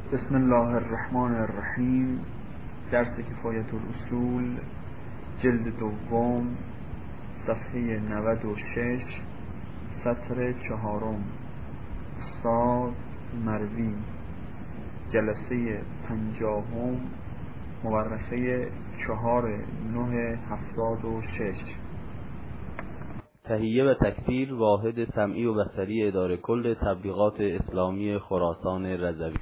بسم الله الرحمن الرحیم. درس کفایت الاصول، جلد دوم، صفحه 96، سطر 4. استاد مروی، جلسه 50، مورخه 4/9/76. تهیه و تکثیر واحد سمعی و بصری اداره کل تبلیغات اسلامی خراسان رضوی.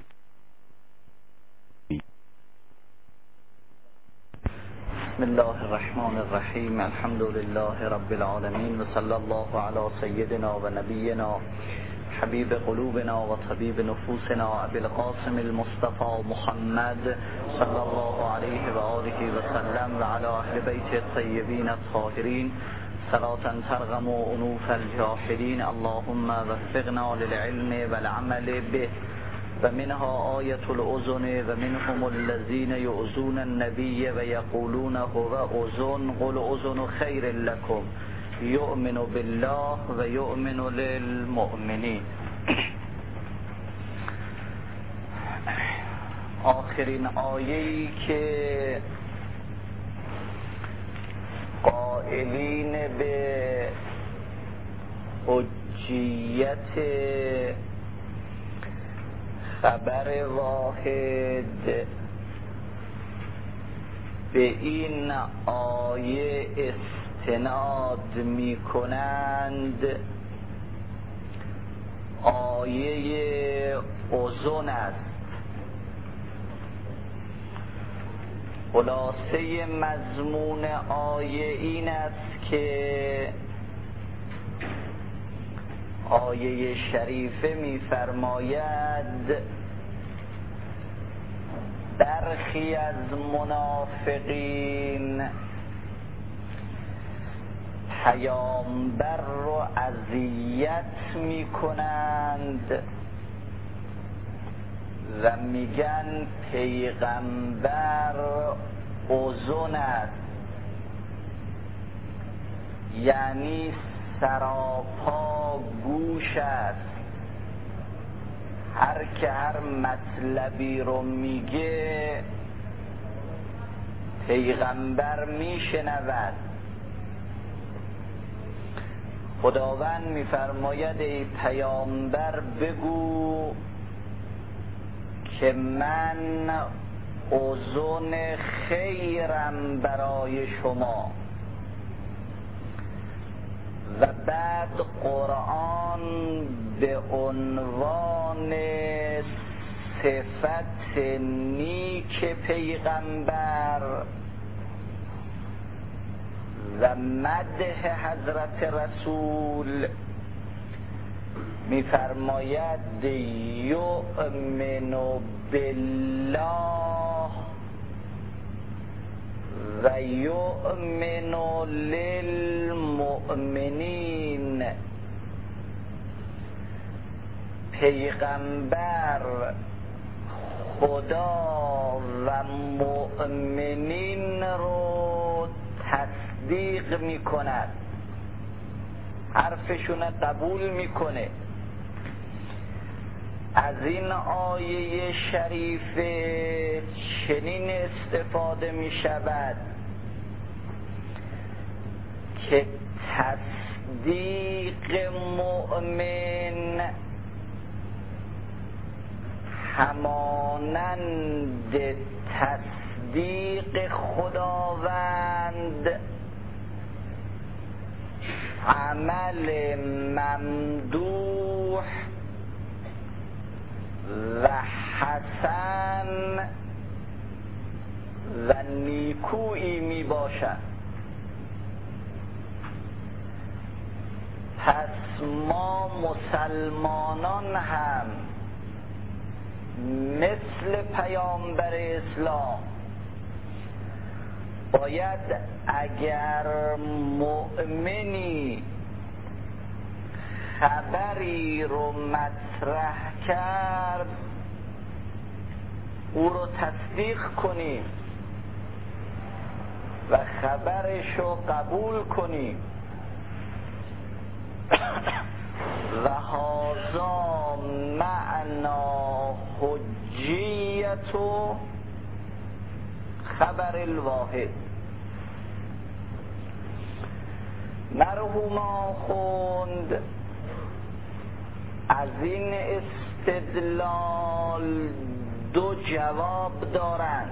بسم الله الرحمن الرحیم. الحمد لله رب العالمین و صلی الله علی سیدنا و نبینا حبیب قلوبنا و طبیب نفوسنا ابی القاسم المصطفى محمد صلی الله علیه و آله و سلم و علی اهل بیت الطیبین الطاهرین صلاة ترغم انوف الجاحدین. اللهم وفقنا للعلم والعمل به و منها آیت الأذن و منهم الذین یؤذون النبی و یقولون هو اذن قل اذن خیر لکم یؤمن بالله و یؤمن للمؤمنین. آخرین آیه‌ای که قائلین به حجیت خبر واحد به این آیه استناد می کنند آیه اذن است. خلاصه مضمون آیه این است که آیه شریفه می‌فرماید برخی از منافقین پیامبر رو اذیت می‌کنند و میگن پیغمبر اذن است، یعنی سراپا گوش است. هر که هر مطلبی رو میگه پیغمبر میشنود. خداوند میفرماید ای پیامبر بگو که من اذن خیرم برای شما. و بعد قرآن به عنوان صفت نیک پیغمبر و مدح حضرت رسول می‌فرماید یؤمن بالله و یؤمن للمؤمنین. پیغمبر خدا و مؤمنین رو تصدیق میکند، حرفشون قبول میکنه. از این آیه شریفه چنین استفاده می شود که تصدیق مؤمن همانند تصدیق خداوند عمل ممدوح و حسن و نیکویی می باشد. پس ما مسلمانان هم مثل پیامبر اسلام باید اگر مؤمنی خبری رو مطرح کرد او رو تصدیق کنیم و خبرش رو قبول کنیم. و هذا معنا حجیت و خبر الواحد. مرحوم آخوند از این استدلال دو جواب دارند.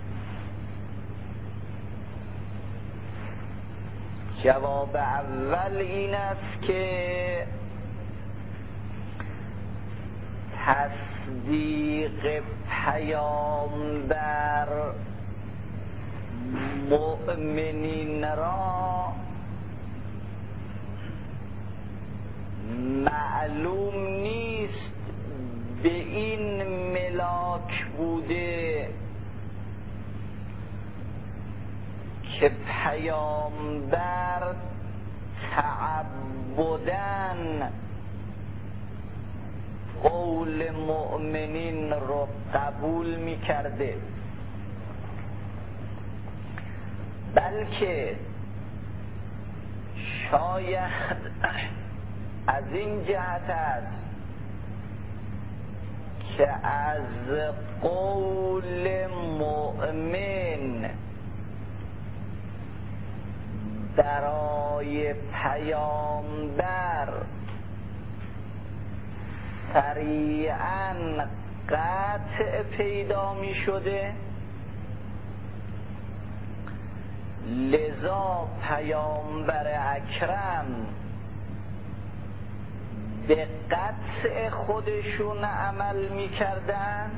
جواب اول این است که تصدیق پیامبر مؤمنین را معلوم نیست به این ملاک بوده که پیامبر تعبداً قول مؤمنین رو قبول می کرده، بلکه شاید از این جهت است که از قول مؤمن برای پیامبر سریعاً قطع پیدا می شده، لذا پیامبر اکرم به قطع خودشون عمل می کردن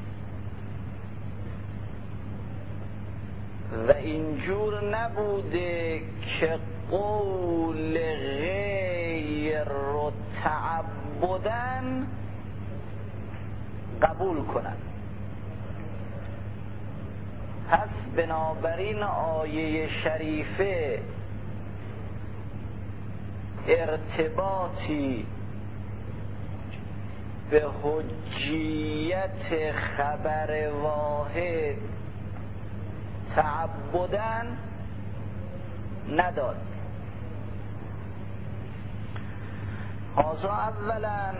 و اینجور نبوده که قول غیر رو تعبدن قبول کنن. پس بنابراین آیه شریفه ارتباطی به حجیت خبر واحد تعبدن نداد. هذا اولا.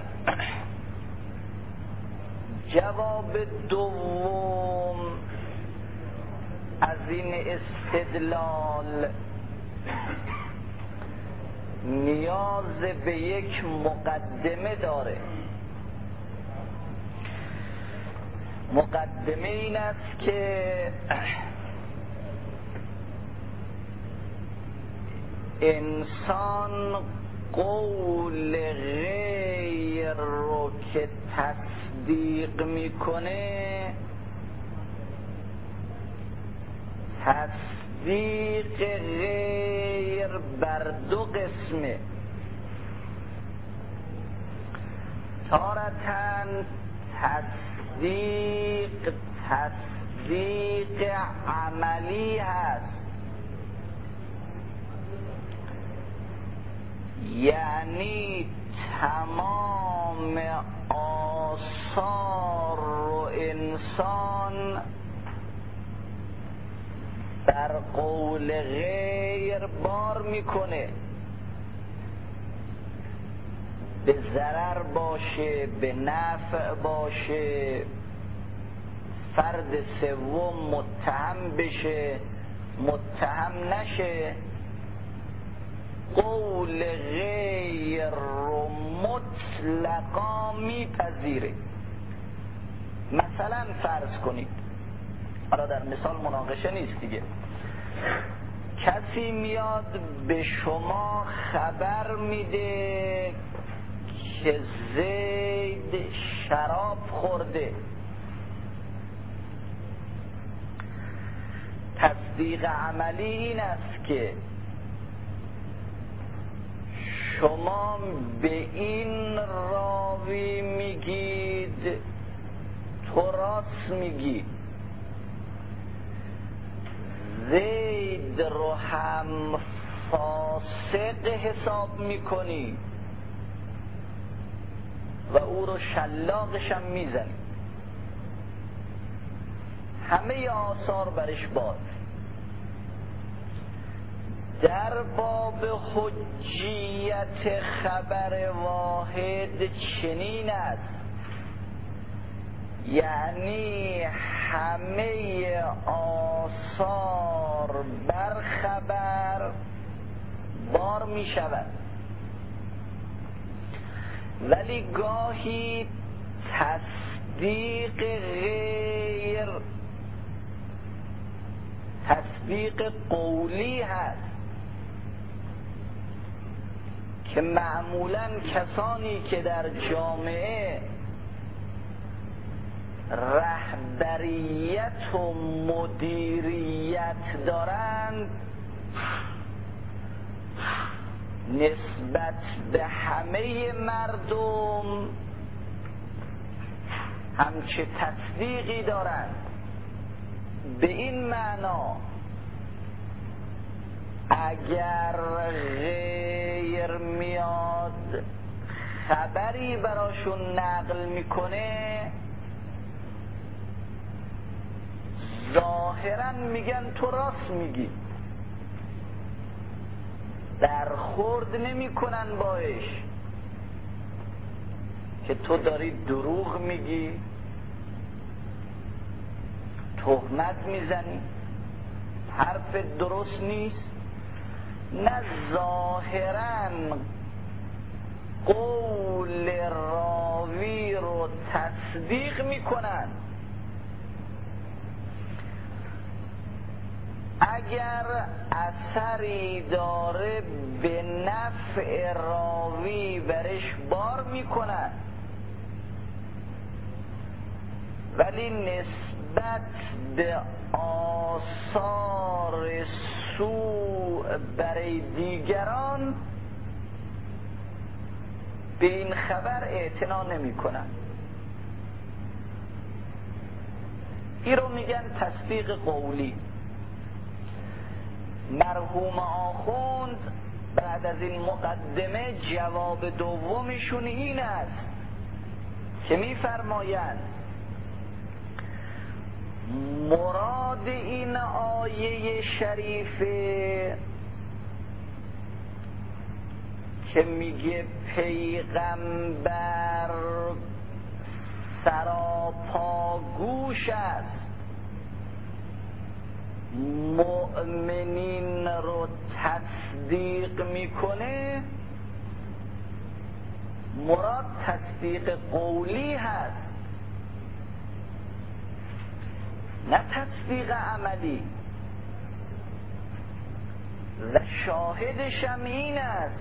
جواب دوم از این استدلال نیاز به یک مقدمه داره. مقدمه این است که انسان قول غیر رو که تصدیق میکنه، تصدیق غیر بر دو قسمه. تارتاً تصدیق عملی هست، یعنی تمام آثار رو انسان در قول غیر بار میکنه، به ضرر باشه به نفع باشه، فرد سوم متهم بشه متهم نشه، قول غیر رو مطلقا میپذیره. مثلا فرض کنید، حالا در مثال مناقشه نیست دیگه، کسی میاد به شما خبر میده که زید شراب خورده، تصدیق عملی این است که شما به این راوی میگید تو راست میگی، زید رو هم فاسق حساب میکنی و او رو شلاقش هم میزنی، همه آثار برش باد. در باب حجیت خبر واحد چنین است، یعنی همه آثار بر خبر بار می شود، ولی گاهی تصدیق قولی هست که معمولاً کسانی که در جامعه رهبریت و مدیریت دارند نسبت به همه مردم همچه تصدیقی دارند، به این معنا اگر غیر میاد خبری براشون نقل میکنه ظاهرا میگن تو راست میگی، برخورد نمیکنن باش که تو داری دروغ میگی، تهمت میزنی، حرف درست نیست. نه، ظاهرا قول راوی رو تصدیق میکنن. اگر اثری داره به نفع راوی برش بار میکنن، ولی نسبت به آثار سوء برای دیگران به این خبر اعتنا نمی کنن. این رو میگن تصدیق قولی. مرحوم آخوند بعد از این مقدمه جواب دومشون این است که میفرمایند مراد این آیه شریفه که میگه پیغمبر سراپاگوش است، مؤمنین رو تصدیق میکنه، مراد تصدیق قولی هست نه تصدیق عملی. و شاهدش هم این است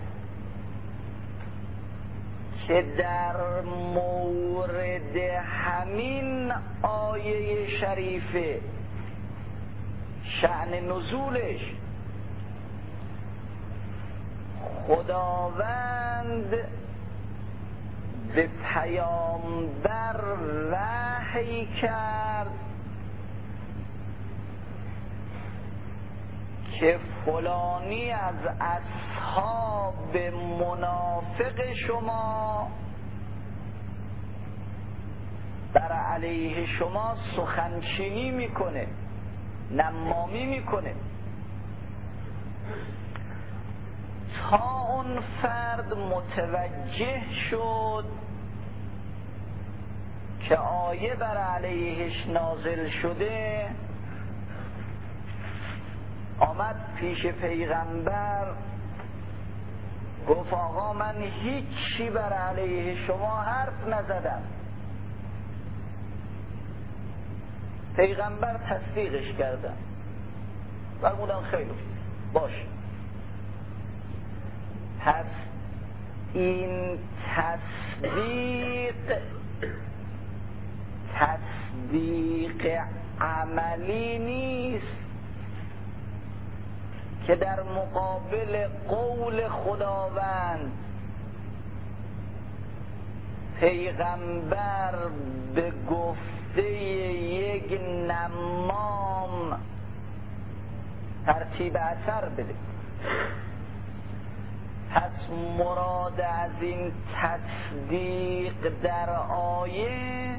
که در مورد همین آیه شریفه شأن نزولش خداوند به پیامبر وحی کرد که فلانی از اصحاب منافق شما بر علیه شما سخنچینی میکنه، نمامی میکنه. تا اون فرد متوجه شد که آیه بر علیهش نازل شده، آمد پیش پیغمبر گفت آقا من هیچی بر علیه شما حرف نزدم. پیغمبر تصدیقش کردن، فرمودن خیلی باش. پس این تصدیق عملی نیست که در مقابل قول خداوند پیغمبر به گفته یک نمام ترتیب اثر بده. پس مراد از این تصدیق در آیه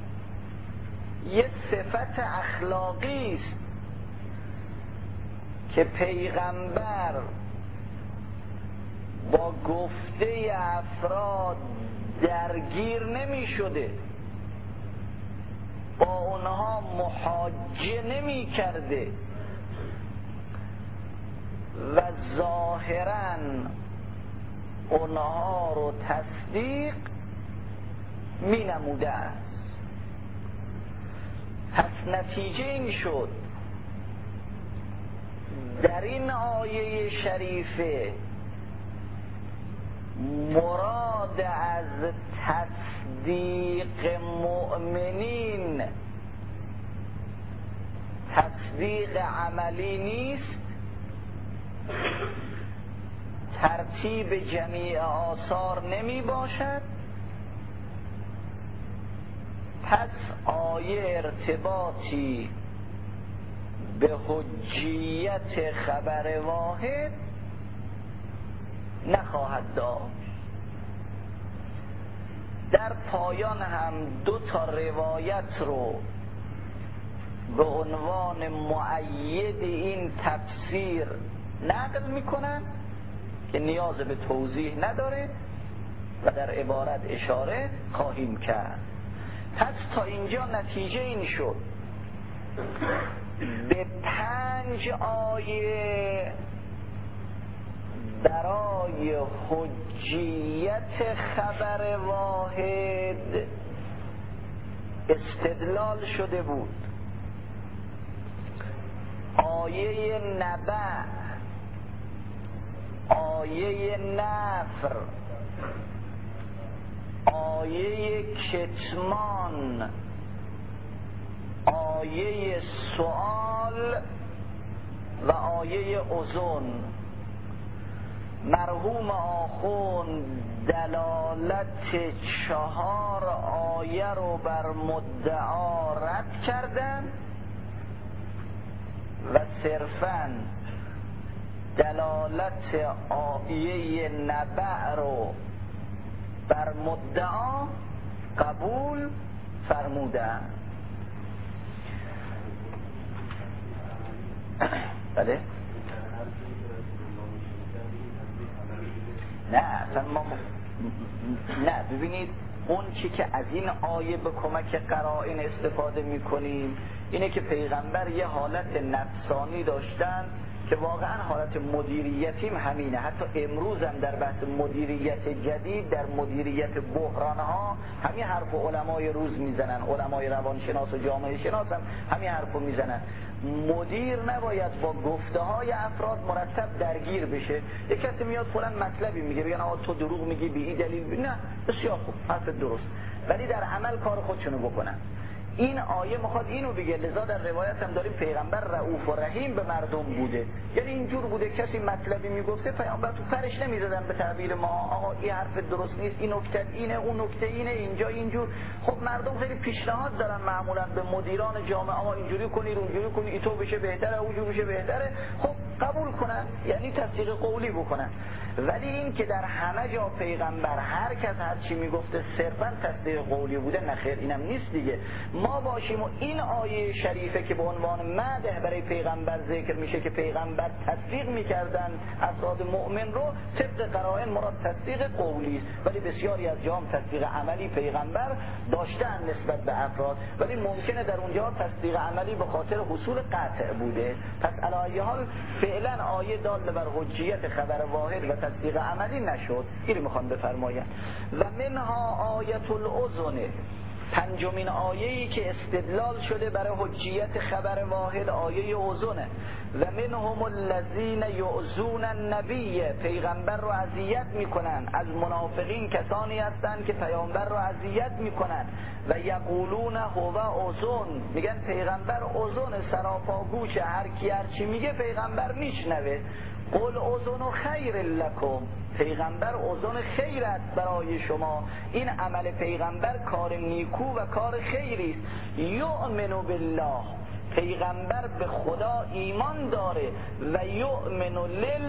یه صفت اخلاقی است که پیغمبر با گفته افراد درگیر نمی شده، با اونها محاجه نمی کرده و ظاهراً اونها رو تصدیق می نموده است. پس نتیجه این شد در این آیه شریفه مراد از تصدیق مؤمنین تصدیق عملی نیست، ترتیب جمیع آثار نمی باشد. پس آیه ارتباطی به حجیت خبر واحد نخواهد داشت. در پایان هم 2 روایت رو به عنوان مؤید این تفسیر نقل میکنن که نیاز به توضیح نداره و در عبارت اشاره خواهیم کرد. پس تا اینجا نتیجه این شد به 5 آیه برای حجیت خبر واحد استدلال شده بود. آیه نبع، آیه نفر، آیه کتمان، آیه سؤال و آیه اذن. مرحوم آخوند دلالت 4 آیه رو بر مدعا رد کردن و صرفاً دلالت آیه نبع رو بر مدعا قبول فرمودن. بله؟ نه اصلا ما نه، ببینید اون چی که از این آیه به کمک قرائن استفاده میکنیم اینه که پیغمبر یه حالت نفسانی داشتن که واقعا حالت مدیریتیم همینه. حتی امروز هم در بحث مدیریت جدید، در مدیریت بحرانها همین حرف علمای روز میزنن، علمای روانشناس و جامعه شناس هم همین حرف میزنن. مدیر نباید با گفته های افراد مرتب درگیر بشه. یک کسی میاد فلان مطلبی میگه، بگن آقا تو دروغ میگی به این دلیل، نه بسیار خوب، حرف درست، ولی در عمل کار خودشونو بکنن. این آیه میخواد اینو بگه. لذا در روایت هم داریم پیغمبر رؤوف و رحیم به مردم بوده، یعنی اینجور بوده کسی مطلبی میگفته پیغمبر تو فرش نمیزدن به تعبیر ما آقا این حرف درست نیست، این نکته اینه، اون نکته اینه، اینجا اینجور. خب مردم خیلی پیشنهاد دارن معمولا به مدیران جامعه آقا اینجوری کنید اونجوری کنید، این تو بشه بهتره اونجوری بشه بهتره، خب قبول کنن، یعنی تصدیق قولی بکنن. ولی این که در همه جا پیغمبر هر کس هر چی میگفته صرفا تصدیق قولی بوده، نه خیر، اینم نیست دیگه. ما باشیم و این آیه شریفه که به عنوان مدح برای پیغمبر ذکر میشه که پیغمبر تصدیق میکردن افراد مؤمن رو، طبق قرائن مراد تصدیق قولی است، ولی بسیاری از جام تصدیق عملی پیغمبر داشتن نسبت به افراد، ولی ممکنه در اونجا تصدیق عملی به خاطر حصول قطع بوده. پس علی ای حال فعلا آیه دال بر حجیت خبر واحد و تصدیق عملی نشد. اینو میخوام بفرمایم. و منها آیت الاذن، 5مین آیه‌ای که استدلال شده برای حجیت خبر واحد آیه اذن. و منهم الذین یؤذون النبی، پیغمبر رو اذیت میکنن. از منافقین کسانی هستند که پیامبر رو اذیت میکنن. و یقولون هو اذن، میگن پیغمبر اذن، سراپاگوش، هر کی هر چی میگه پیغمبر میشنوه. قل اذن خیر لکم، پیغمبر اذن خیر است برای شما. این عمل پیغمبر کار نیکو و کار خیری است. یؤمن بالله، پیغمبر به خدا ایمان داره. و یؤمن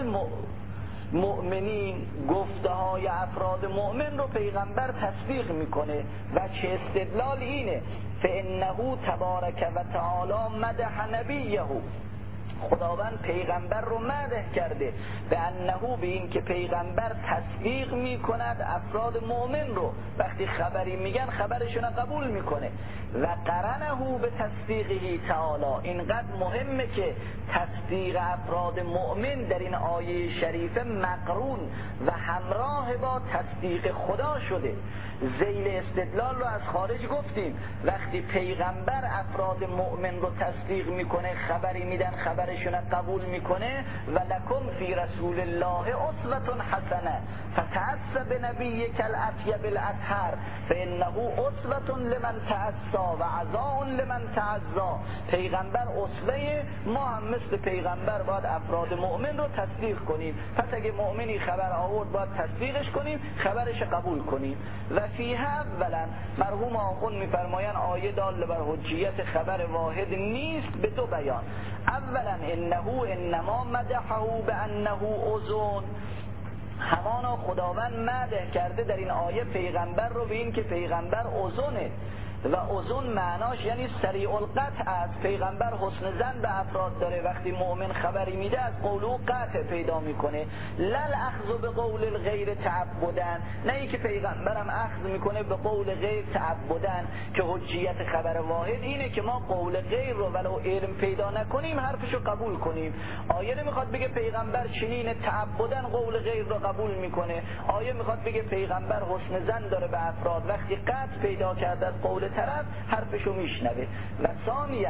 للمؤمنین، گفته های افراد مؤمن رو پیغمبر تصدیق میکنه. و چه استدلال اینه؟ فانه تبارک و تعالی مدح نبیه، خداوند پیغمبر رو مدح کرده به انه، به این که پیغمبر تصدیق میکند افراد مؤمن رو، وقتی خبری میگن خبرشون قبول میکنه. و قرنه به تصدیقه تعالی، اینقدر مهمه که تصدیق افراد مؤمن در این آیه شریفه مقرون و همراه با تصدیق خدا شده. ذیل استدلال رو از خارج گفتیم، وقتی پیغمبر افراد مؤمن رو تصدیق میکنه، خبری میدن خبرشون قبول میکنه، و لکم فی رسول الله اسوة حسنه فتعص بنبیک الاطیب الاطهر فانه اسوة لمن تعصى و عزاء لمن تعزا. پیغمبر اسوه، ما هم مثل پیغمبر باید افراد مؤمن رو تصدیق کنیم. پس اگه مؤمنی خبر آورد باید تصدیقش کنیم، خبرش قبول کنیم. و فیها اولا، مرحوم آخوند میفرمایند آیه دال بر حجیت خبر واحد نیست به دو بیان. اولا انه انما مدحه بانه اذن، همانا خداوند مدح کرده در این آیه پیغمبر رو به این که پیغمبر اذنه، و اذن معناش یعنی سریع القطع است. پیغمبر حسن ظن به افراد داره، وقتی مؤمن خبری میده از قول او قطع پیدا میکنه. لل اخذ به قول الغیر تعبدن، نه ای که پیغمبرم اخذ میکنه به قول غیر تعبدن، که حجیت خبر واحد اینه که ما قول غیر رو ولو علم پیدا نکنیم حرفشو قبول کنیم. آیه نمیخواد بگه پیغمبر چنین تعبدن قول غیر رو قبول میکنه، آیه میخواد بگه پیغمبر حسن ظن داره به افراد، وقتی قطع پیدا کرده از قول طرف حرفشو میشنوه. و ثانیا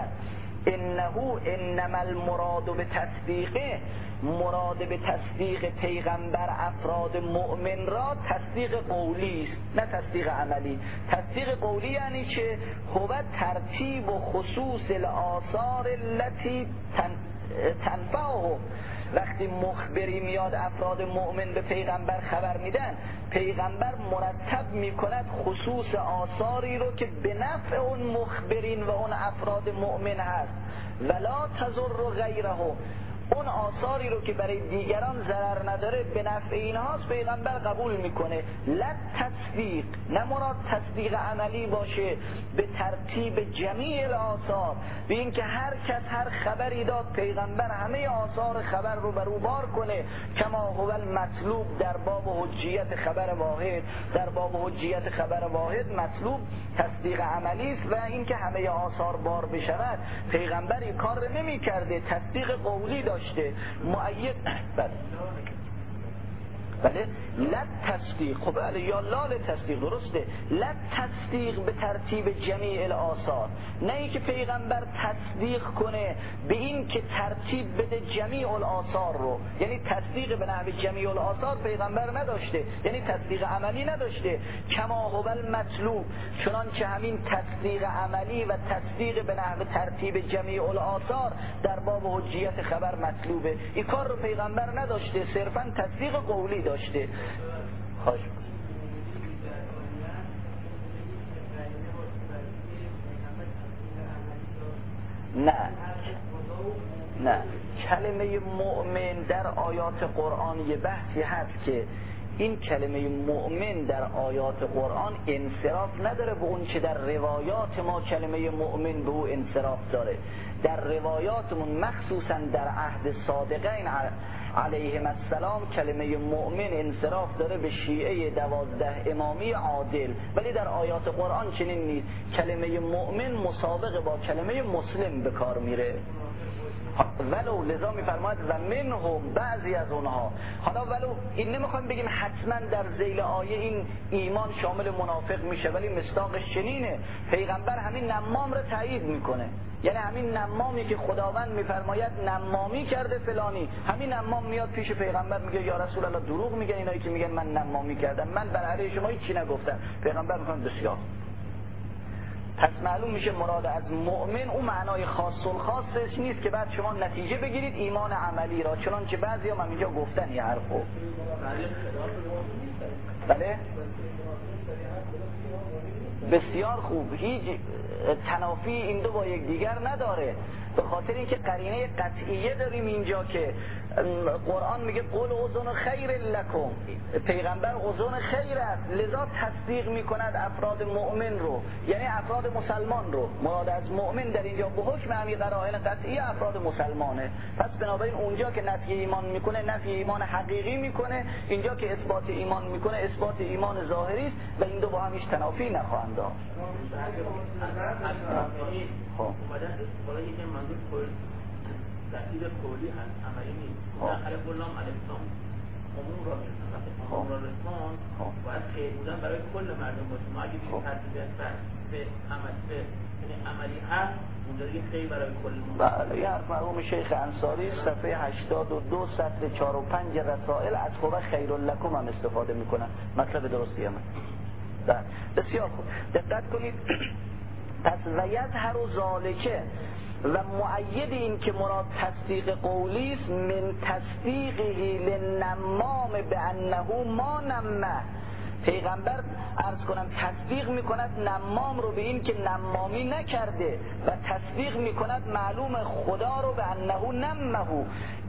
انما المراد به تصدیقه، مراد به تصدیق پیغمبر افراد مؤمن را تصدیق قولی است نه تصدیق عملی. تصدیق قولی یعنی چه؟ هو ترتیب و خصوص الاثار التي تنفعه. وقتی مخبری میاد افراد مؤمن به پیغمبر خبر میدن، پیغمبر مرتب میکند خصوص آثاری رو که به نفع اون مخبرین و اون افراد مؤمن هست. ولا تضر غیرهم، اون آثاری رو که برای دیگران ضرر نداره به نفع اینهاست پیغمبر قبول میکنه. لا تصدیق، نه مراد تصدیق عملی باشه به ترتیب جمیع الاثار، به این که هر کس هر خبری داد پیغمبر همه آثار خبر رو بر او بار کنه، کما هو المطلوب در باب حجیت خبر واحد. در باب حجیت خبر واحد مطلوب تصدیق عملی است و این که همه آثار بار بشود. پیغمبر این کار نمی کرده، تصدیق قولی داشته مؤید. بله لد تصدیق، خب بله یا لال تصدیق درسته. لد تصدیق به ترتیب جمیع الاثار، نه ای که پیغمبر تصدیق کنه به این که ترتیب بده جمیع الاثار رو، یعنی تصدیق به نحو جمیع الاثار پیغمبر نداشته، یعنی تصدیق عملی نداشته. کما هو المطلوب، چنانچه همین تصدیق عملی و تصدیق به نحو ترتیب جمیع الاثار در باب حجیت خبر مطلوبه. این کار رو پیغمبر نداشته، صرفا تصدیق قولی داشته. خواهش نه کلمه مؤمن در آیات قرآن یه بحثی هست که این کلمه مؤمن در آیات قرآن انصراف نداره به اون چه در روایات ما کلمه مؤمن به او انصراف داره. در روایاتمون مخصوصا در عهد صادقین علیهم السلام کلمه مؤمن انصراف داره به شیعه 12 امامی عادل، ولی در آیات قرآن چنین نیست. کلمه مؤمن مسابقه با کلمه مسلم به کار میره. ولو لذا میفرماید و منهم، بعضی از اونها. حالا ولو این نمیخوایم بگیم حتما در ذیل آیه این ایمان شامل منافق میشه، ولی مصداقش چنینه. پیغمبر همین نمام رو تایید میکنه، یعنی همین نمامی که خداوند میفرماید نمامی کرده فلانی، همین نمام میاد پیش پیغمبر میگه یا رسول الله دروغ میگن اینایی که میگن من نمامی کردم، من بر علیه شما هیچی نگفتم. پیغمبر میگه بسیار. پس معلوم میشه مراد از مؤمن اون معنای خاص و خاصش نیست که بعد شما نتیجه بگیرید ایمان عملی را، چنانچه بعضی هم اینجا گفتن یه حرفو. بله بسیار خوب، هیچ تنافی این دو با یک دیگر نداره، به خاطر اینکه قرینه قطعیه داریم اینجا که قرآن میگه قول اذن خیر لکم، پیغمبر اذن خیر است، لذا تصدیق میکند افراد مؤمن رو، یعنی افراد مسلمان رو. مراد از مؤمن در اینجا به حکم همین قرائن قطعی افراد مسلمانه. پس بنابراین اونجا که نفی ایمان میکنه نفی ایمان حقیقی میکنه، اینجا که اثبات ایمان میکنه اثبات ایمان ظاهری است و این دو با هم هیچ تنافی نخواهند داشت. خب تأکید کلی هست، عملی نیست. داخل غلام الاسلام عموم را میرسن، وقتی عموم را رسان باید خیر بودن برای کل مردم باشه. ما اگه بیم ترتیب به عملی هست اونجا دیگه خیر برای کل مردم. بله، یه حرف مرحوم شیخ انصاری صفحه 82 سطر 4 و 5 رسائل از خوبه خیر لکم هم استفاده میکنن. مطلب درستی هم بسیار خوب دقت کنید. پس و یظهر ذالکه و مؤید این که مراد تصدیق قولی است من تصدیقه للنمام بانه ما نمه. پیغمبر عرض کنم تصدیق میکند نمام رو به این که نمامی نکرده و تصدیق میکند معلوم خدا رو به انه نمه.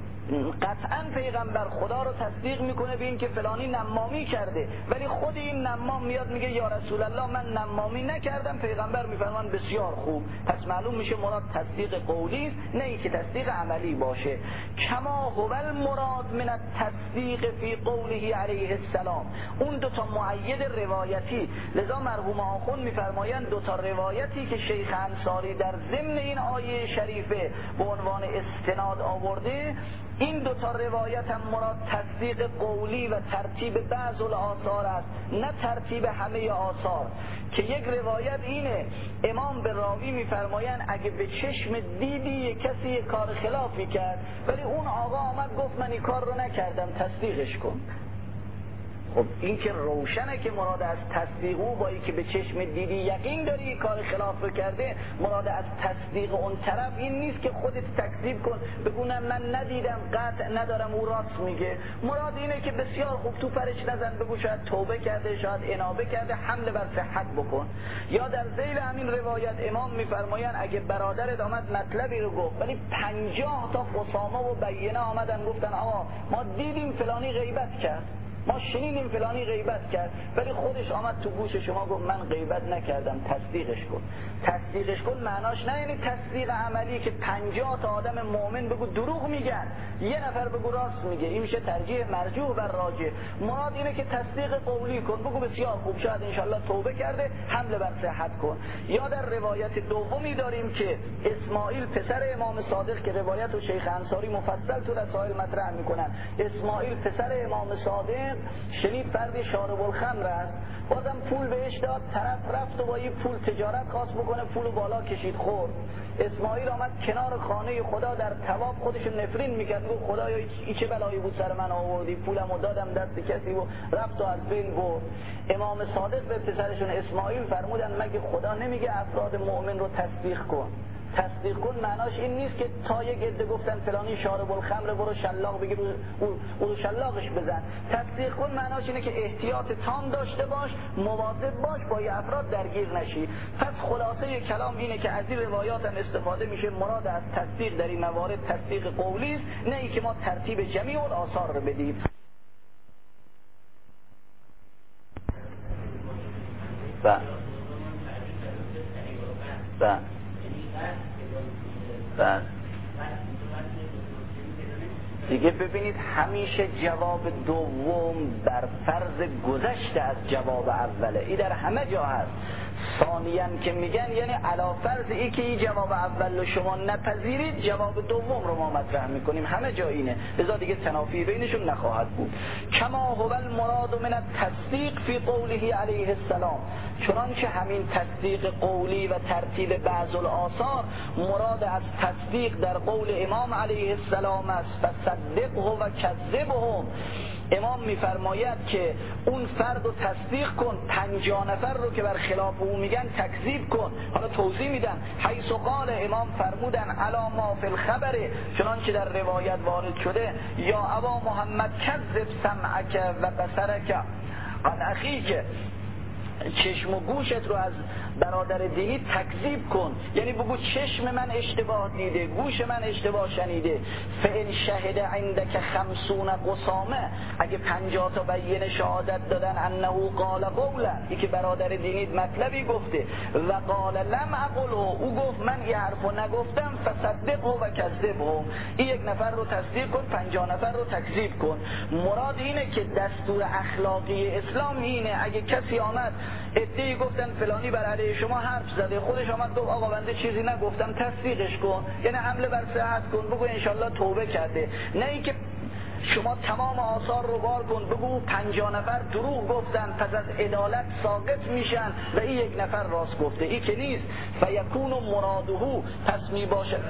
قطعا پیغمبر خدا رو تصدیق میکنه به این که فلانی نمامی کرده، ولی خود این نمام میاد میگه یا رسول الله من نمامی نکردم. پیغمبر میفرمان بسیار خوب. پس معلوم میشه مراد تصدیق قولی است، نه اینکه تصدیق عملی باشه. کما هو المراد من التصدیق فی قوله علیه السلام، اون دوتا مؤید روایتی. لذا مرحوم آخوند میفرمایند دوتا روایتی که شیخ انصاری در ضمن این آیه شریفه به عنوان استناد آورده، این دوتا روایت هم مراد تصدیق قولی و ترتیب بعض الآثار است، نه ترتیب همه آثار. که یک روایت اینه امام به راوی میفرمایند اگه به چشم دیدی کسی کار خلافی کرد ولی اون آقا آمد گفت من این کار رو نکردم، تصدیقش کن. خب این که روشنه که مراد از تصدیق او با این که به چشم دیدی یقین داری کار خلاف رو کرده، مراد از تصدیق اون طرف این نیست که خودت تکذیب کن بگو من ندیدم قطع ندارم او راست میگه. مراد اینه که بسیار خوب تو پرش نزن، بگو شاید توبه کرده شاید انابه کرده، حمله بر صحت بکن. یا در ذیل همین روایت امام میفرمایند اگه برادرت آمد مطلبی رو گفت ولی 50 تا خصامه و بینه آمدن گفتن آقا ما دیدیم فلانی غیبت کرد، ما شنیدیم فلانی غیبت کرد، ولی خودش آمد تو گوش شما گفت من غیبت نکردم، تصدیقش کن. تصدیقش کن معناش نه یعنی تصدیق عملی که 50 تا آدم مؤمن بگو دروغ میگن یه نفر بگو راست میگه، این میشه ترجیح مرجوح بر راجح. مراد اینه که تصدیق قولی کن، بگو بسیار خوب شاید انشالله توبه کرده، حمله بر صحت کن. یا در روایت دومی داریم که اسماعیل پسر امام صادق که روایت و شیخ انصاری مفصل تو رسائل مطرح میکنن، اسماعیل پسر امام صادق شنید فردی شارب الخمر است، بازم پول بهش داد، طرف رفت و با این پول تجارت خواست بکنه، پول بالا کشید خورد. اسماعیل آمد کنار خانه خدا در طواف خودش نفرین میکرد، گفت خدایا این چه بلایی بود سر من آوردی، پولمو دادم دست کسی و رفت و از بین برد. امام صادق به پسرشون اسماعیل فرمودن مگه خدا نمیگه افراد مؤمن رو تصدیق کن؟ تصدیق کن معناش این نیست که تا یک عده گفتن فلانی شارب الخمر برو شلاق بگیر او شلاقش بزن. تصدیق کن معناش اینه که احتیاط تام داشته باش، مواظب باش با یه افراد درگیر نشی. پس خلاصه کلام اینه که از این روایات هم استفاده میشه مراد از تصدیق در این موارد تصدیق قولی است، نه ای که ما ترتیب جمیع الآثار رو بدیم. دیگه ببینید همیشه جواب دوم بر فرض گذشته از جواب اوله، این در همه جا هست. ثانیاً که میگن یعنی علا فرض ای که این جواب اول رو شما نپذیرید جواب دوم رو ما مطرح میکنیم، همه جا اینه، لذا دیگه تنافی بینشون نخواهد بود. کما هو المراد من التصدیق فی قوله علیه السلام، چنانچه همین تصدیق قولی و ترتیب بعض الآثار مراد از تصدیق در قول امام علیه السلام است. فصدقه و کذبهم، امام میفرماید که اون فرد رو تصدیق کن، 50 نفر رو که بر خلاف او میگن تکذیب کن. حالا توضیح میدن حیث قال، امام فرمودن علا ما فی الخبر، چنانچه در روایت وارد شده یا ابا محمد کذب سمعک و بصرک عن اخیک، چشم و گوشت رو از برادر دینی تکذیب کن، یعنی بگو چشم من اشتباه دیده، گوش من اشتباه شنیده. فإن شهد عندك 50 قسامه، اگه 50 تا بیان شهادت دادن انه قال قولا، ای که برادر دینی مطلبی گفته، و قال لم اقله، او گفت من این حرفو نگفتم، فصدقه و کذبه، این یک نفر رو تصدیق کن، 50 نفر رو تکذیب کن. مراد اینه که دستور اخلاقی اسلام اینه، اگه کسی آمد ادعی گفتن فلانی بر علیه شما حرف زده، خودش آمد گفت آقا بنده چیزی نگفتم، تصدیقش کن، یعنی حمله بر صحت کن، بگو انشالله توبه کرده. نه اینکه شما تمام آثار رو بار کن، بگو 50 نفر دروغ گفتن، پس از عدالت ساقط میشن و این یک نفر راست گفته، این که نیست. فیکون مرادهو، پس می باشد.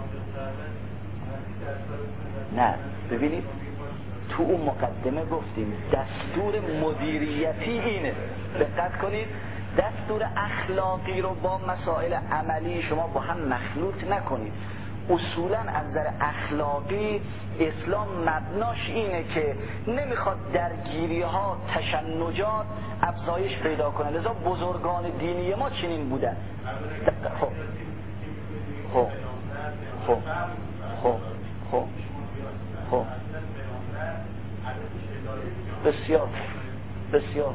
نه ببینید تو اون مقدمه گفتیم دستور مدیریتی اینه، دقت کنید، دستور اخلاقی رو با مسائل عملی شما با هم مخلوط نکنید. اصولا از نظر اخلاقی اسلام مبناش اینه که نمیخواد درگیری ها، تشنجات افزایش پیدا کنه، لذا بزرگان دینی ما چنین بودن. خب خب خب خب خب خب بسیار بسیار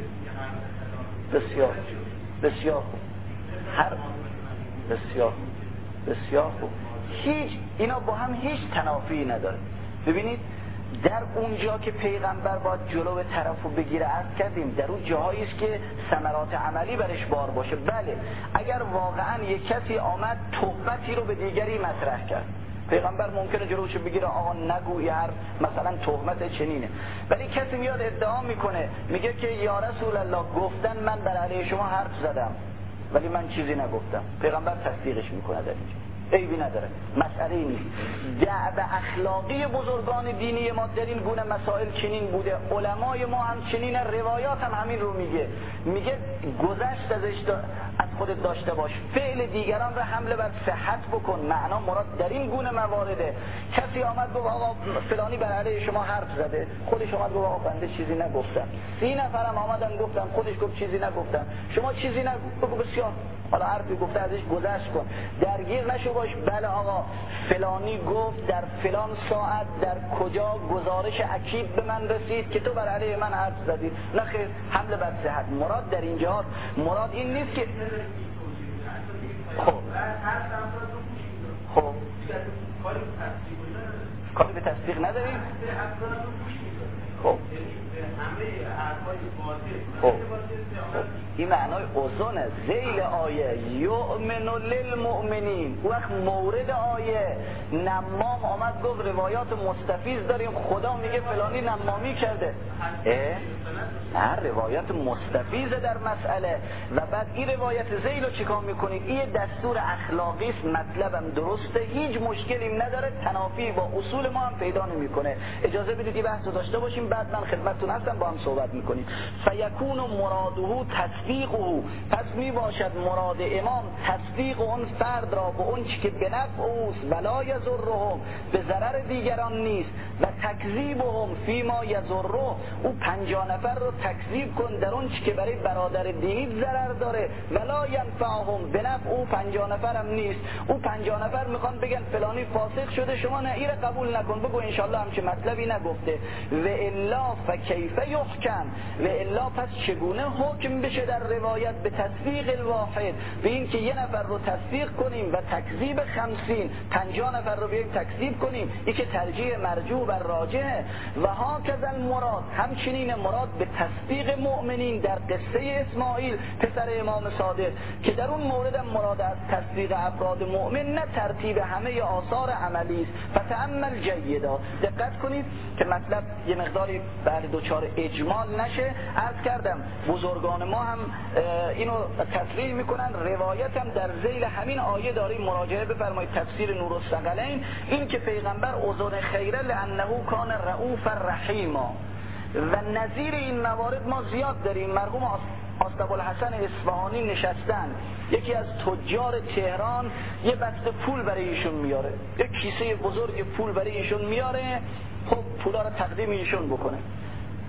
بسیار بسیار هر بسیار بسیار خوب، هیچ اینا با هم هیچ تنافی نداره. ببینید در اونجا که پیغمبر باید جلو طرفو بگیره، عرض کردیم در اون جاهایی است که ثمرات عملی برش بار باشه. بله اگر واقعا یک کسی آمد تهمتی رو به دیگری مطرح کرد، پیغمبر ممکنه جلوشو بگیره، آقا نگو یه حرف، مثلا تهمت چنینه، ولی کسی میاد ادعا میکنه میگه که یا رسول الله گفتن من بر علیه شما حرف زدم ولی من چیزی نگفتم، پیغمبر تصدیقش میکنه، در اینجا عیبی نداره، مسئله نیست. دعو اخلاقی بزرگان دینی ما در این گونه مسائل چنین بوده، علمای ما هم چنین، روایات هم همین رو میگه گذشت از خودت داشته باش، فعل دیگران را حمله بر صحت بکن. معنا مراد در این گونه موارده. کسی آمد گفت آقا فلانی بر علیه شما حرف زده، خودش آمد گفت آقا بنده چیزی نگفتم، 30 نفرم آمدن گفتن، خودش گفت چیزی نگفتم، شما چیزی نگو، بگو بسیار حالا حرفی گفته ازش گذشت کن، درگیر نشو باش. بله آقا فلانی گفت در فلان ساعت در کجا گزارش اکید به من رسید که تو بر علیه من حرف زدی، نه خیر، حمله بر صحت. مراد در اینجا مراد این نیست که خب کاری به تصدیق نداریم. خب این معنای اوزونه ذیل آیه یؤمن للمؤمنین. وقت مورد آیه نمام آمد گفت روایات مستفیض داریم، خدا میگه فلانی نمامی کرده، نه روایات مستفیض در مسئله، و بعد این روایت ذیل رو چیکار میکنید؟ این دستور اخلاقی است، مطلبم درسته، هیچ مشکلی نداره، تنافی با اصول ما هم پیدا نمیکنه. اجازه بدید این بحث رو داشته باشیم، بعد من خدمتتون هستم با هم صحبت میکنیم. فیکون مراده تصدیقه، پس می باشد مراد امام تصدیق اون فرد را به اون چی که به نفع اوست، ولا یضرهم، به ضرر دیگران نیست، و تکذیبهم فیما یضره، او 50 نفر رو تکذیب کن در اون چی که برای برادر دینی ضرر داره، ولا ینفعهم، به نفع او 50 نفر هم نیست. او 50 نفر میخوان بگن فلانی فاسق شده، شما نه ایره قبول نکن، بگو انشالله همچه مطلبی نگفته. و الا فکیف یحکم، و الا پس چگونه حکم بشه در روایت به تصدیق الواحد، به این که یه نفر رو تصدیق کنیم و تکذیب 50 نفر رو بیاییم تکذیب کنیم، این که ترجیح مرجوع بر راجحه. و هاکذا المراد، همچنین مراد به تصدیق مؤمنین در قصه اسماعیل پسر امام صادق، که در اون مورد هم مراد از تصدیق افراد مؤمن نه ترتیب همه آثار عملی است. فتأمل جیدا، دقت کنید که مطلب یه مقداری بعد دوچار اجمال نشه. عرض کردم بزرگان ما هم اینو تصریح میکنن، روایت هم در ذیل همین آیه داریم، مراجعه بفرمایید تفسیر نور الثقلین، این که پیغمبر اذن خیره لانه کان رؤوف رحیما، و نظیر این موارد ما زیاد داریم. مرحوم آستاب‌الحسن اصفهانی نشستن، یکی از تجار تهران یه بسته پول برای ایشون میاره، یک کیسه بزرگ پول برای ایشون میاره، خب پولا رو تقدیم ایشون بکنه.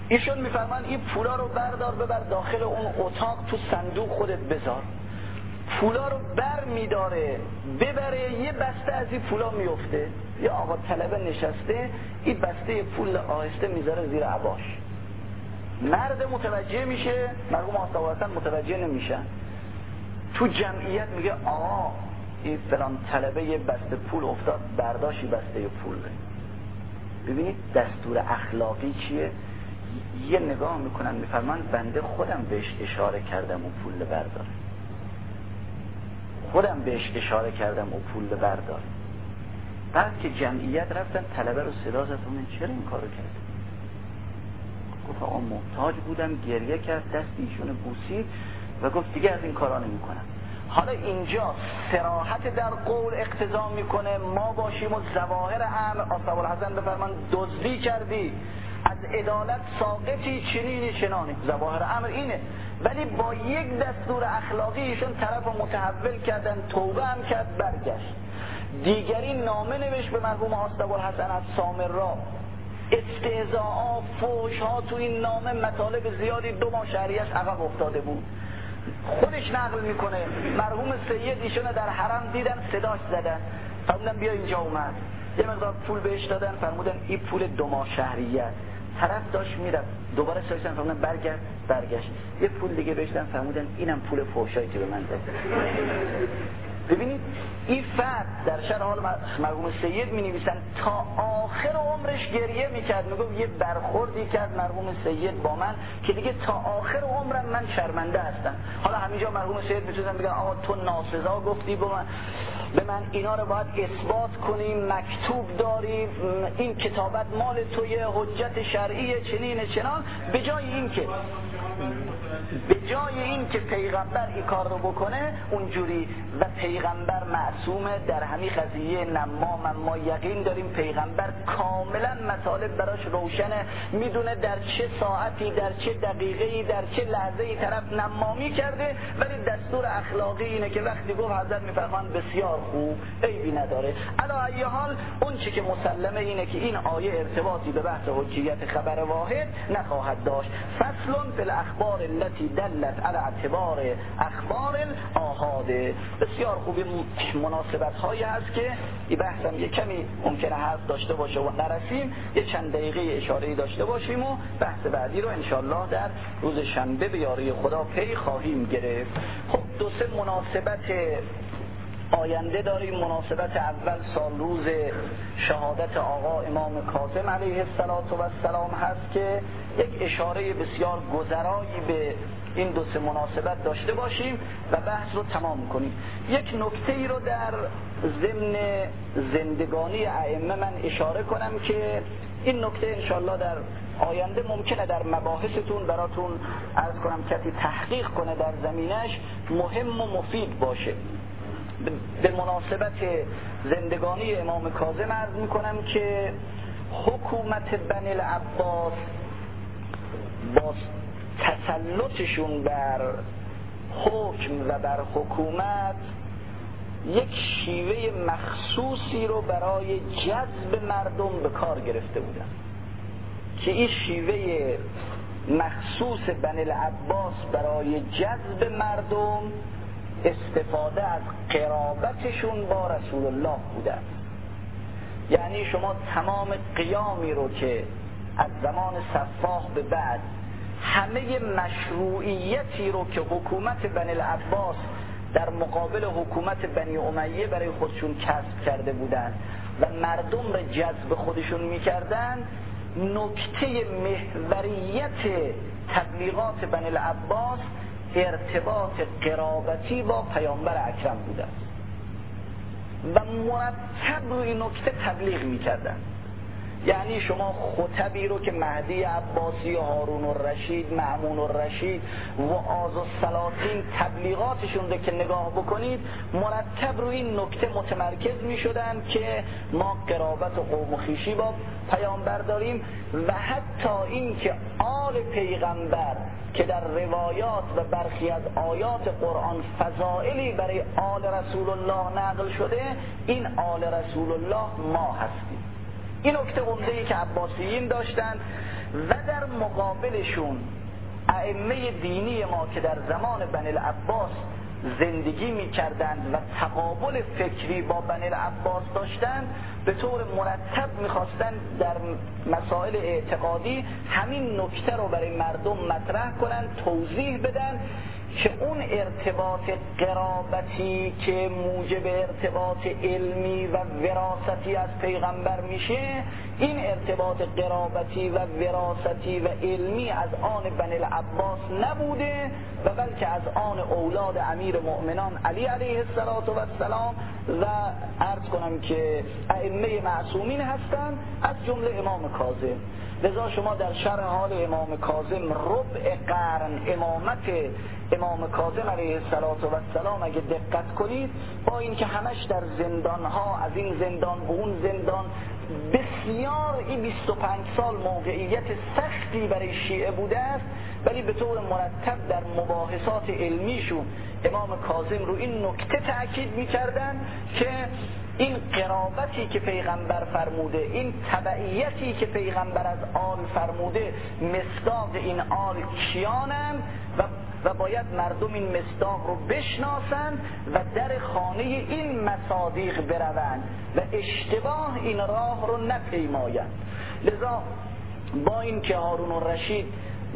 ایشون میفرمان این پولا رو بردار ببر داخل اون اتاق، تو صندوق خودت بذار. پولا رو بر میداره ببره، یه بسته از این پولا میفته، یه آقا طلبه نشسته، این بسته پول آهسته میذاره زیر عباش. مرد متوجه میشه، مرحوم آقا حسن متوجه نمیشن. تو جمعیت میگه آقا این فلان طلبه یه بسته پول افتاد، برداشتی بسته پول. ببینید دستور اخلاقی چیه؟ یه نگاه میکنن میفرمان بنده خودم بهش اشاره کردم اون پول برداره، خودم بهش اشاره کردم اون پول بردار. بعد که جمعیت رفتن طلبه رو صدا زد، چرا این کارو کرد؟ گفت آقا محتاج بودم، گریه کرد، دست ایشون بوسید و گفت دیگه از این کارا نمی‌کنم. حالا اینجا صراحت در قول اقتضا میکنه ما باشیم و ظواهر امر اصحاب الحسن بفرمان دزدی کردی، از عدالت ساقطی، چنین چنانی، ظواهر امر اینه. ولی با یک دستور اخلاقی ایشون طرف رو متحول کردن، توبه هم کرد، برگشت. دیگری نامه نوشت به مرحوم اصحاب الحسن از سامرا، استهزاء، فحش ها تو این نامه، مطالب زیادی. 2 ماه شهریه‌اش عقب افتاده بود. خودش نقل میکنه مرحوم سید ایشون در حرم دیدن، صداش زدن، فرمودن بیا اینجا. اومد یه مقدار پول بهش دادن، فرمودن این پول 2 ماه شهریه. طرف داشت میرفت، دوباره سایشن فرمودن برگشت. یه پول دیگه بهش دادن، فرمودن اینم پول فحشایی که به من داد. ببینید این فرد در شرح حال مرحوم سید می نویسن تا آخر عمرش گریه میکرد، میگفت یه برخوردی کرد مرحوم سید با من که دیگه تا آخر عمرم من شرمنده هستم. حالا همینجا مرحوم سید میتونن بگن آقا تو ناسزا گفتی به من اینا رو باید اثبات کنیم، مکتوب داریم، این کتابت مال توی، حجت شرعی چنین چنان. به جای این که پیغمبر این کار رو بکنه اونجوری، و پیغمبر معصومه در همین قضیه نمام، ما یقین داریم پیغمبر کاملا مطالب براش روشنه، میدونه در چه ساعتی، در چه دقیقه‌ای، در چه لحظه‌ای طرف نمامی کرده. ولی دستور اخلاقی اینه که وقتی گفت حضرت میفرمان بسیار خوب، عیبی نداره. علی ای حال اون چی که مسلمه اینه که این آیه ارتباطی به بحث حجیت خبر واحد نخواهد داشت. فصل فی الاخبار التي دلت على اعتبار اخبار الاحاد. بسیار خوبی مناسبت هایی هست که این بحثم یه کمی ممکنه حرف داشته باشه و نرسیم، یه چند دقیقه اشاره‌ای داشته باشیم و بحث بعدی رو انشالله در روز شنبه به یاری خدا پی خواهیم گرفت. خب 2-3 مناسبت آینده داریم. مناسبت اول سال روز شهادت آقا امام کاظم علیه السلام هست که یک اشاره بسیار گذرایی به این 2-3 مناسبت داشته باشیم و بحث رو تمام کنیم. یک نکته ای رو در ضمن زندگانی ائمه من اشاره کنم که این نکته انشالله در آینده ممکنه در مباحثتون براتون عرض کنم کسی تحقیق کنه در زمینش مهم و مفید باشه. به مناسبت زندگانی امام کاظم عرض میکنم که حکومت بنی العباس با تسلطشون بر حکم و بر حکومت یک شیوه مخصوصی رو برای جذب مردم به کار گرفته بودن که این شیوه مخصوص بنی العباس برای جذب مردم استفاده از قرابتشون با رسول الله بوده. یعنی شما تمام قیامی رو که از زمان صفاح به بعد همه مشروعیتی رو که حکومت بنی العباس در مقابل حکومت بنی امیه برای خودشون کسب کرده بودن و مردم رو جذب خودشون میکردن، نکته محوریت تبلیغات بنی العباس ارتباط قرابتی با پیامبر اکرم بوده و مرتب روی نکته تبلیغ میکردن. یعنی شما خطبی رو که مهدی عباسی و هارون الرشید، مأمون الرشید و آز السلاطین تبلیغاتشون رو که نگاه بکنید مرتب روی این نکته متمرکز می شدن که ما قرابت و قوم و خویشی با پیامبر داریم و حتی این که آل پیغمبر که در روایات و برخی از آیات قرآن فضائلی برای آل رسول الله نقل شده، این آل رسول الله ما هستیم. این نکته عمده‌ای که عباسیین داشتن و در مقابلشون ائمه دینی ما که در زمان بنی العباس زندگی می‌کردند و تقابل فکری با بنی العباس داشتند، به طور مرتب می‌خواستند در مسائل اعتقادی همین نکته رو برای مردم مطرح کنند، توضیح بدن که اون ارتباط قرابتی که موجب ارتباط علمی و وراثتی از پیغمبر میشه، این ارتباط قرابتی و وراثتی و علمی از آن بنی العباس نبوده و بلکه از آن اولاد امیر مؤمنان علی علیه السلام و عرض کنم که ائمه معصومین هستند، از جمله امام کاظم. لذا شما در شرح حال امام کاظم ربع قرن امامت امام کاظم علیه السلام اگه دقت کنید، با اینکه همش در زندان ها، از این زندان به اون زندان، بسیار این 25 سال موقعیت سختی برای شیعه بوده است، ولی به طور مرتب در مباحثات علمیشون امام کاظم رو این نکته تأکید می‌کردن که این قرابتی که پیغمبر فرموده، این تبعیتی که پیغمبر از آل فرموده، مصداق این آل کیانند و باید مردم این مصداق رو بشناسند و در خانه این مصادیق بروند و اشتباه این راه رو نپیمایند. لذا با این که هارون الرشید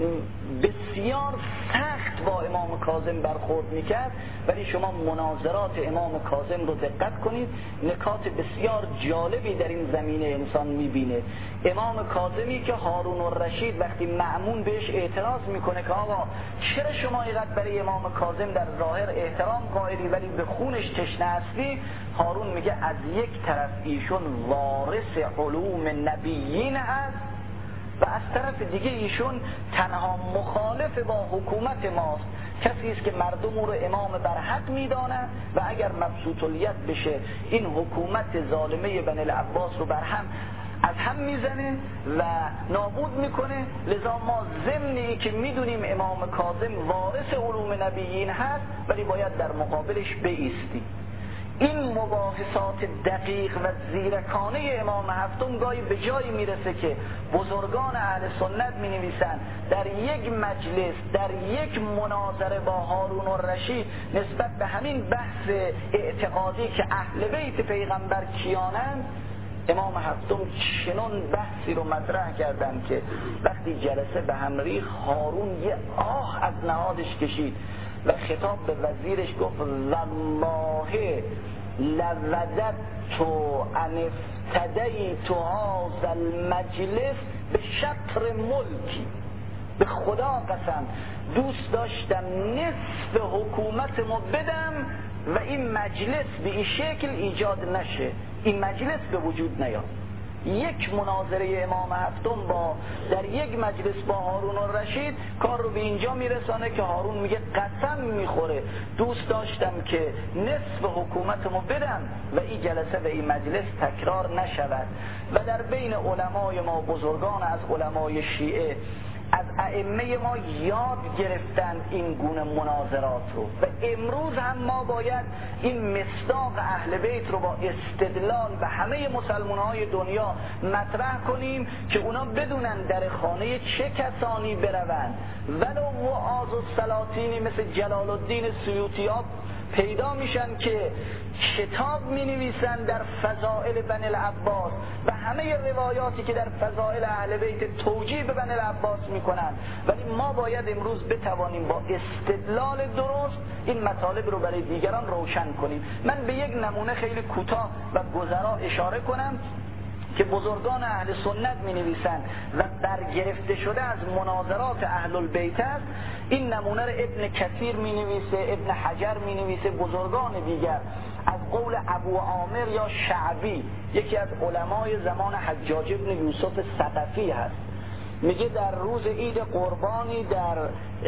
بسیار سخت با امام کاظم برخورد میکرد، ولی شما مناظرات امام کاظم رو دقت کنید، نکات بسیار جالبی در این زمینه انسان میبینه. امام کاظمی که هارون الرشید وقتی مأمون بهش اعتراض میکنه که آقا چرا شما اینقدر برای امام کاظم در ظاهر احترام قائلی ولی به خونش تشنه هستی، هارون میگه از یک طرف ایشون وارث علوم نبیین هست و از طرف دیگه ایشون تنها مخالف با حکومت ماست، کسی است که مردم او رو امام برحق میدانند و اگر مبسوط الید بشه این حکومت ظالمه بنی العباس رو برهم از هم میزنه و نابود میکنه. لذا ما ضمنی که میدونیم امام کاظم وارث علوم نبیین هست، ولی باید در مقابلش بایستیم. این مباحثات دقیق و زیرکانه امام هفتم گاهی به جایی میرسه که بزرگان اهل سنت می نویسن در یک مجلس، در یک مناظره با هارون الرشید نسبت به همین بحث اعتقادی که اهل بیت پیغمبر کیانند، امام هفتم چنان بحثی رو مطرح کردن که وقتی جلسه به هم ریخت، هارون یه آه از نهادش کشید و خطاب به وزیرش گفت والله لوددت ان افتدیت هذا المجلس به شطر ملکی، به خدا قسم دوست داشتم نصف حکومتمو بدم و این مجلس به این شکل ایجاد نشه، این مجلس به وجود نیاد. یک مناظره امام هفتم در یک مجلس با هارون الرشید کار رو به اینجا میرسانه که هارون میگه قسم میخوره دوست داشتم که نصف حکومتمو بدم و این جلسه و این مجلس تکرار نشود. و در بین علمای ما، بزرگان از علمای شیعه، از ائمه ما یاد گرفتند این گونه مناظرات رو و امروز هم ما باید این مصداق اهل بیت رو با استدلال به همه مسلمان‌های دنیا مطرح کنیم که اونا بدونن در خانه چه کسانی بروند. ولو وعاظ السلاطینی مثل جلال الدین سیوطی پیدا میشن که کتاب می نویسن در فضائل بنی العباس و همه روایاتی که در فضائل اهل بیت توجیه به بنی العباس میکنن، ولی ما باید امروز بتوانیم با استدلال درست این مطالب رو برای دیگران روشن کنیم. من به یک نمونه خیلی کوتاه و گذرا اشاره کنم که بزرگان اهل سنت می نویسن و برگرفته شده از مناظرات اهل البیت است. این نمونه رو ابن کثیر می نویسه، ابن حجر می نویسه، بزرگان دیگر از قول ابو عامر یا شعبی، یکی از علمای زمان حجاج ابن یوسف ثقفی هست، میگه در روز عید قربانی در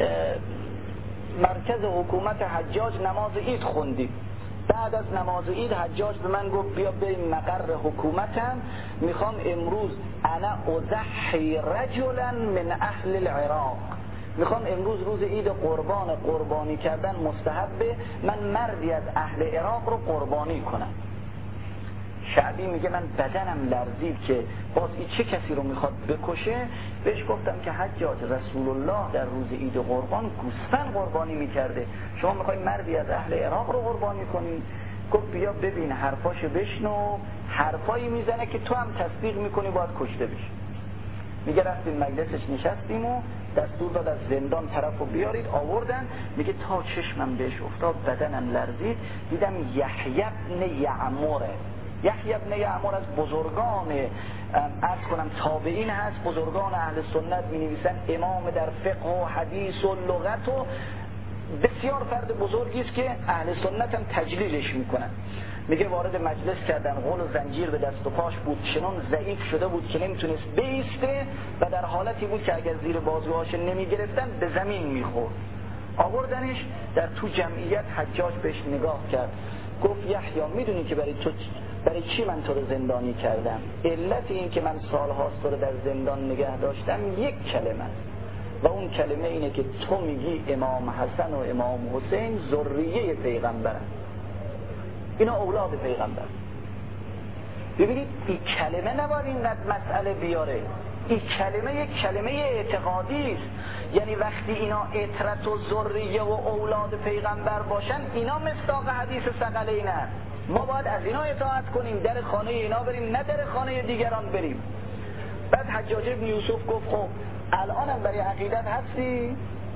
مرکز حکومت حجاج نماز عید خوندیم. بعد از نماز عید حجاج به من گفت بیا بریم مقر حکومتم، میخوام امروز انا اضحی رجلا من اهل العراق، میخوام امروز روز عید قربانی کردن مستحبه، من مردی از اهل عراق رو قربانی کنم. شعبی میگه من بدنم لرزید که باز این چه کسی رو میخواد بکشه. بهش گفتم که حجاج رسول الله در روز عید قربان گوسفند قربانی میکرده، شما میخوای مردی از اهل عراق رو قربانی کنی؟ گفت بیا ببین حرفاشو بشنو، حرفایی میزنه که تو هم تصدیق میکنی باید کشته بشی. میگه رفتیم مجلسش نشستیم و دستور داد از زندان طرفو بیارید، آوردن. میگه تا چشمم بهش افتاد بدنم لرزید، دیدم یحیی بن یعمره. یحیی بن یعمر از بزرگان عرض کنم تابعین هست، بزرگان اهل سنت می نویسن امام در فقه و حدیث و لغت و بسیار فرد بزرگی است که اهل سنت هم تجلیلش میکنن. میگه وارد مجلس کردن، غل و زنجیر به دست و پاش بود، چنان ضعیف شده بود که نمیتونست بایسته و در حالتی بود که اگر زیر بازوهاش نمیگرفتن به زمین میخورد. آوردنش در تو جمعیت، حجاج بهش نگاه کرد، گفت یحیی میدونی که برای چی من تو رو زندانی کردم؟ علت این که من سالهاست تو رو در زندان نگه داشتم یک کلمه است و اون کلمه اینه که تو میگی امام حسن و امام حسین ذریه پیغمبرن، اینا اولاد پیغمبر. ببینید این کلمه نباید اینقدر مسئله بیاره، این کلمه یک کلمه اعتقادی است. یعنی وقتی اینا عترت و ذریه و اولاد پیغمبر باشن، اینا مصداق حدیث ثقلین است. ما باید از اینا اطاعت کنیم، در خانه اینا بریم نه در خانه دیگران بریم. بعد حجاج بن یوسف گفت خب الانم برای عقیدت هستی؟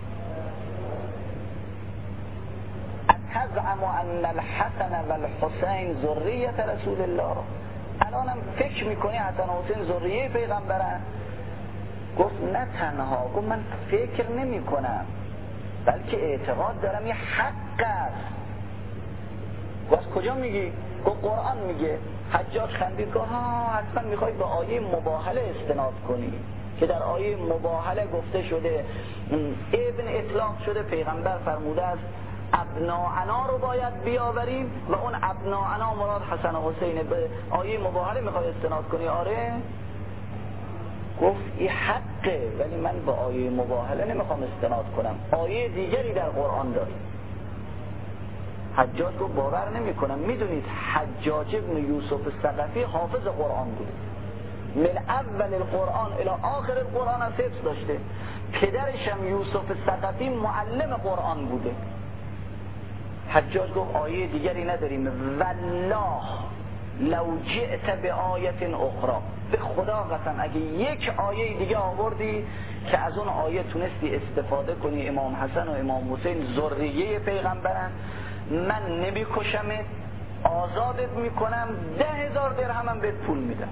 تزعم ان الحسن والحسین ذریه رسول الله، الانم فکر میکنی حسن و حسین ذریه پیغمبرن؟ گفت نه تنها، گفت من فکر نمی کنم بلکه اعتقاد دارم یه حق است. گفت کجا میگی؟ گفت قرآن میگه. حجاج خندید گفت ها حتما میخوای به آیه مباهله استناد کنی که در آیه مباهله گفته شده، ابن اطلاق شده، پیغمبر فرموده است ابناءنا رو باید بیاوریم و اون ابناءنا مراد حسن و حسین. به آیه مباهله میخوای استناد کنی؟ آره. گفت این حقه ولی من به آیه مباهله نمیخوام استناد کنم، آیه دیگری در قرآن داریم. حجاج گفت باور نمی کنم. میدونید حجاج ابن یوسف الثقفی حافظ قرآن بود، من اول القرآن الی آخر القرآن از حفظ داشته. پدرش هم یوسف الثقفی معلم قرآن بوده. حجاج گفت آیه دیگری نداریم، والله لو جئت به آیت اخرى، به خدا قسم اگه یک آیه دیگه آوردی که از اون آیه تونستی استفاده کنی امام حسن و امام حسین ذریه پیغمبرن، من نمیکشمت، آزادت میکنم، 10,000 درهم بهت پول میدم.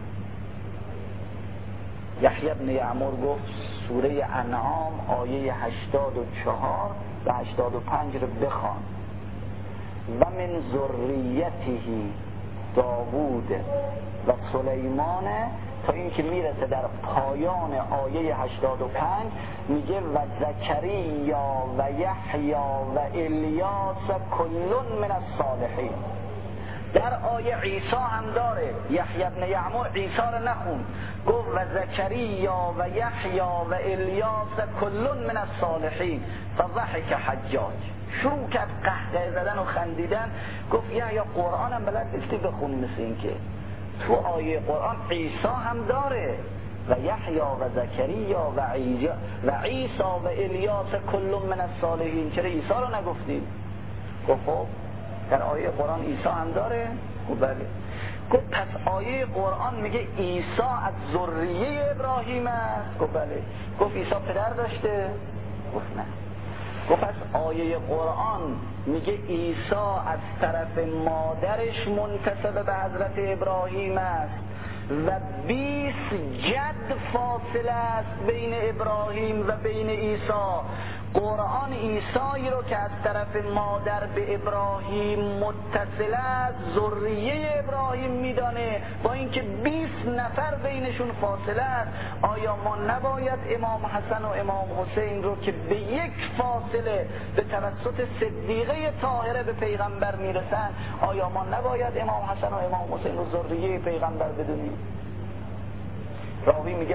یحیی بن یعمر گفت سوره انعام آیه 84 و 85 رو بخوان. و من ذریته داوود و سلیمان، تا این که میرسه در پایان آیه 85 میگه و زکریا و یحیی و الیاس کلون من الصالحین. در آیه عیسی هم داره، یحیی بن یعمر عیسی رو نخون، گفت و زکریا و یحیی و الیاس کلون من الصالحین. فضحک حجاج، شروع کرد قهقه زدن و خندیدن. گفت یا قرآن هم بلد نیستی بخون، مثل این که تو آیه قرآن عیسی هم داره و یحیی و زکریا و عیسی و الیاس کلون من الصالحین، چرا عیسی رو نگفتی؟ گفت خب در آیه قرآن عیسی هم داره؟ گفت بله. گفت پس آیه قرآن میگه عیسی از ذریه ابراهیم است؟ گفت بله. گفت عیسی پدر داشته؟ گفت نه. گفت پس آیه قرآن میگه عیسی از طرف مادرش منتسب به حضرت ابراهیم است و 20 جد فاصله است بین ابراهیم و بین عیسی. قرآن عیسی رو که از طرف مادر به ابراهیم متصل است ذریه ابراهیم میدانه، با اینکه 20 نفر بینشون فاصله است. آیا ما نباید امام حسن و امام حسین رو که به یک فاصله به توسط صدیقه طاهره به پیغمبر میرسن، آیا ما نباید امام حسن و امام حسین رو ذریه پیغمبر بدونیم؟ راوی میگه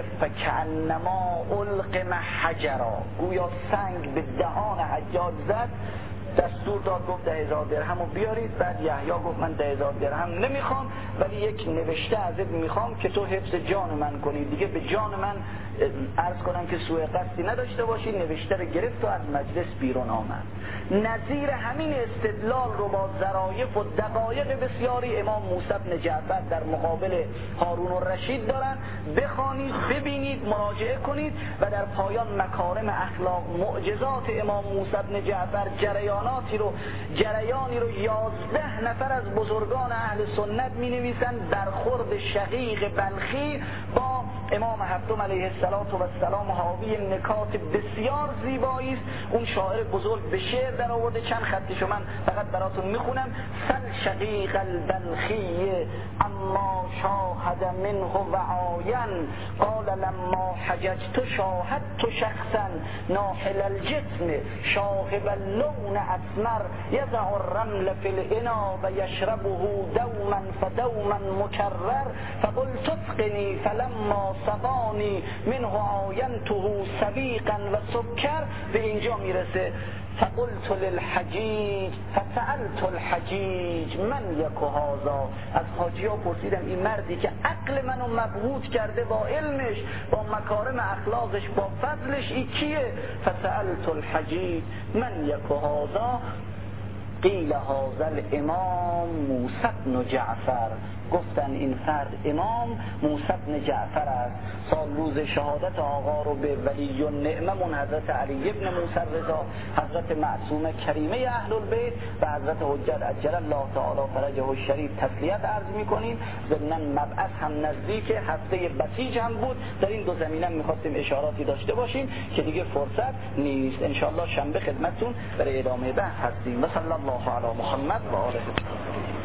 فکأنما القم حجرا، گویا سنگ به دهان حجاج زد. دستور داد، گفت 10,000 درهم رو بیارید. بعد یحیی گفت من 10,000 درهم نمیخوام، ولی یک نوشته ازت میخوام که تو حفظ جان من کنی، دیگه به جان من عرض کنم که سوء قصدی نداشته باشی. نوشته رو گرفت و از مجلس بیرون آمد. نظیر همین استدلال رو با ظرایف و دقایق بسیاری امام موسی بن جعفر در مقابل هارون الرشید دارن. بخوانید، ببینید، مراجعه کنید و در پایان مکارم اخلاق، معجزات امام موسی بن جعفر، جریانی رو 11 نفر از بزرگان اهل سنت می نویسن. برخورد شقیق بلخی با امام هفتم علیه السلام حاوی نکات بسیار زیبایی است. اون شاعر بزرگ به شعر در آورده، چند خطشو من فقط براتون میخونم. سل شقیق البلخی اما شاهد منه و عاین، قال لما حججت شاهدت شخصا ناحل الجسم شاهب اللون اسمر یضع الرمل فی الاناء و یشربه دوما فدوما مکرر فقلت اسقنی فلما سقانی منه عاینته سبیقا و سکر. به اینجا میرسه فقلت للحجیج فسألت الحجیج من یک هذا. از حاجی ها پرسیدم این مردی که عقل منو مبهوت کرده با علمش، با مکارم اخلاقش، با فضلش، این کیه؟ فسألت الحجیج من یک هذا قیل هذا الامام موسی بن جعفر. گفتن این فرد امام موسی بن جعفر است. سال روز شهادت آقا رو به ولی النعمه حضرت علی ابن موسی رضا، حضرت معصومه کریمه اهل البیت و حضرت حجت عجل الله تعالی فرجه الشریف تسلیت عرض می‌کنیم. ضمن مبعث هم نزدیک، هفته بسیج هم بود. در این دو زمینه می‌خواستیم اشاراتی داشته باشیم که دیگه فرصت نیست. ان شاء الله شنبه خدمتتون برای ادامه بحث هستیم. و صلی الله علی محمد و آله.